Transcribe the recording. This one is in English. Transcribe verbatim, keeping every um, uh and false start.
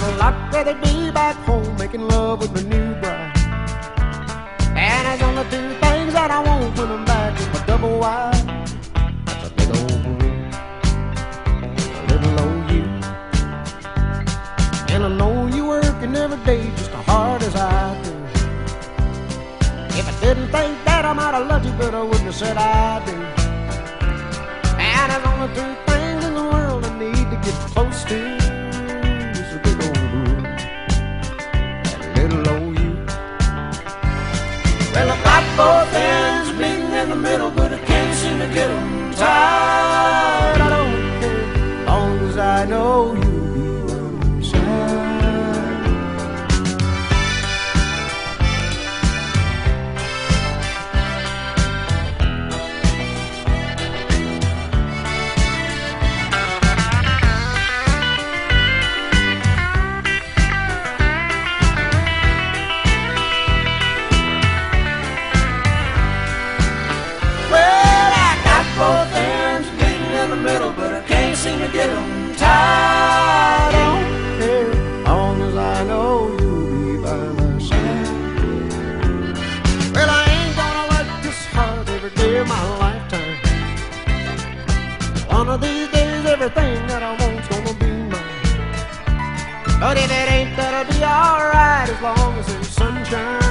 Well, I'd rather be back home making love with my new bride. And there's only two things that I want when I'm back with my double wide. That's a big old room, a little old you. And I know you working every day just as hard as I do. If I didn't think that I might have loved you, but I wouldn't have said I do. And there's only two things in the world I need to get close to. It's a big old room, and a little old you. Well, I got both ends meeting in the middle, but I can't seem to get them tied. I don't care, as long as I know you'll be by my side. Middle, but I can't seem to get them tied. I don't care, as long as I know you'll be by my side. Well, I ain't gonna work this hard every day of my lifetime. One of these days, everything that I want's gonna be mine. But if it ain't, that'll be alright as long as there's sunshine.